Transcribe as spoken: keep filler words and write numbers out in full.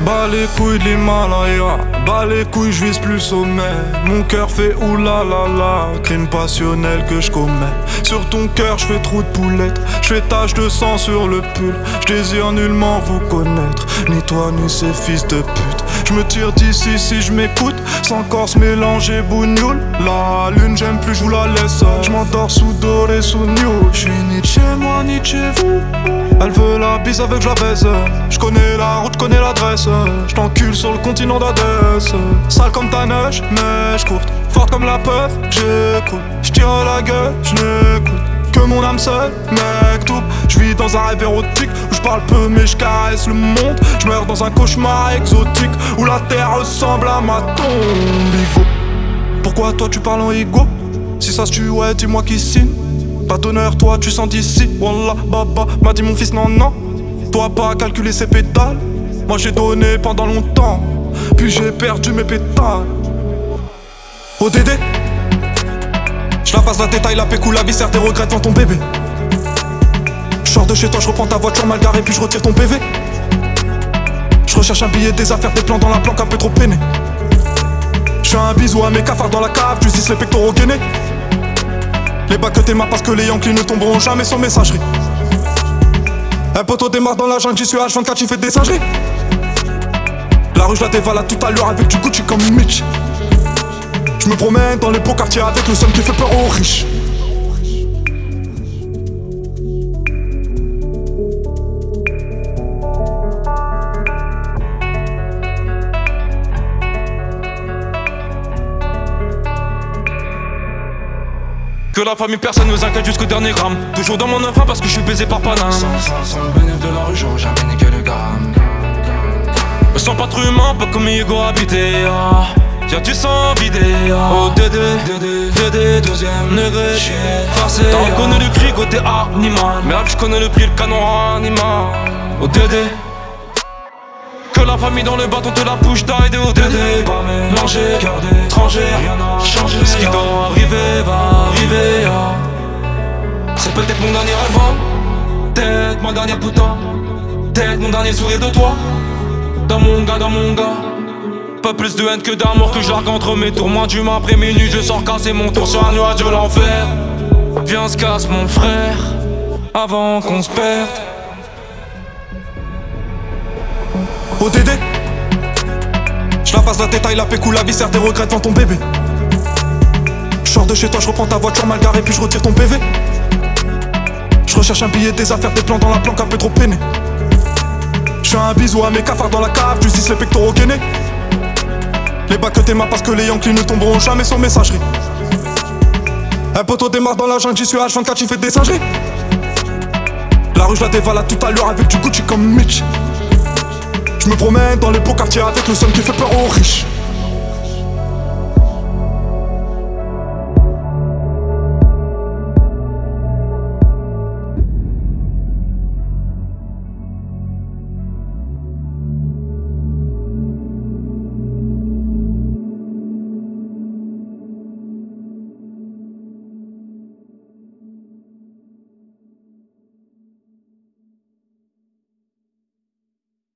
Bas les couilles de l'Himalaya, bas les couilles, je vise plus sommet. Mon cœur fait oulalala, crime passionnel que je commets. Sur ton cœur, je fais trou de poulette, je fais tache de sang sur le pull. Je désire nullement vous connaître, ni toi ni ces fils de pute. Je me tire d'ici si je m'écoute, sans corse mélanger bougnoule. La lune j'aime plus, je vous la laisse. Je m'endors sous doré, sous new. Je suis ni de chez moi ni de chez vous. Elle veut la bise avec je la baise. Je connais la route, je connais l'adresse. Je t'encule sur le continent d'Adès. Sale comme ta neige, neige courte. Forte comme la peur, j'écoute. Je tire la gueule, je n'écoute que mon âme seule, mec tout. Je vis dans un rêve érotique où je parle peu mais je caresse le monde. Je meurs dans un cauchemar exotique où la terre ressemble à ma tombe. Ego. Pourquoi toi tu parles en ego? Si ça se tue, ouais, dis-moi qui signe. Pas d'honneur, toi tu sens d'ici. Wallah, baba, m'a dit mon fils, non, non. Toi pas calculer ses pétales. Moi j'ai donné pendant longtemps, puis j'ai perdu mes pétales. O D D, je la passe la détail, la pécou, la viscère, tes regrets devant ton bébé. Je sors de chez toi, je reprends ta voiture mal garée, puis je retire ton P V. Je recherche un billet, des affaires, des plans dans la planque, un peu trop peiné. Je fais un bisou à mes cafards dans la cave, tu dis les pectoraux gainés. Les bacs que t'es marre parce que les Yankees ne tomberont jamais sans messagerie. Un poteau démarre dans la jungle, j'y suis H vingt-quatre, tu fais des singeries. La rue je la dévalade tout à l'heure avec du Gucci comme Mitch. Je me promène dans les beaux quartiers avec le seum qui fait peur aux riches. Que la famille personne nous inquiète jusqu'au dernier gramme. Toujours dans mon enfant parce que je suis baisé par Paname. Sans, sans, sans le bénéfice de la rue, j'aurais jamais niqué le gramme. Me sens pas trop humain, pas comme Hugo habité. Ah. Y'a du sang vidé. Ah. Oh Dédé, Dédé, Dédé, deuxième degré. J'suis farcé. T'en connais le cri côté animal. Merde, j'connais le prix, le canon animal. Oh Dédé. Que la famille dans le bâton te la push d'aide au Dédé. Pas mélangé, cœur d'étranger, rien n'a changé. Ce qui doit arriver va arriver. Ah. C'est peut-être mon dernier rêve, peut-être ma dernière putain, peut-être mon dernier sourire de toi. Dans mon gars, dans mon gars. Pas plus de haine que d'amour que je largue entre mes tours. Moins d'humain après minuit, je sors casser mon tour sur un nuage de l'enfer. Viens se casse mon frère, avant qu'on se perde. O D D, je la passe la détail, la pécou, la viscère, tes regrets devant ton bébé. Je sors de chez toi, je reprends ta voiture mal garée, puis je retire ton P V. Je recherche un billet, des affaires, des plans dans la planque, un peu trop peiné. Je fais un bisou à mes cafards dans la cave, tu dis les pectoraux gainés. Les bacs que t'es marre parce que les Yankees ne tomberont jamais sans messagerie. Un poteau démarre dans la jungle, j'y suis H vingt-quatre, tu fais des singeries. La rue je la dévalade tout à l'heure avec du Gucci comme Mitch. Je me promène dans les beaux quartiers avec le seum qui fait peur aux riches.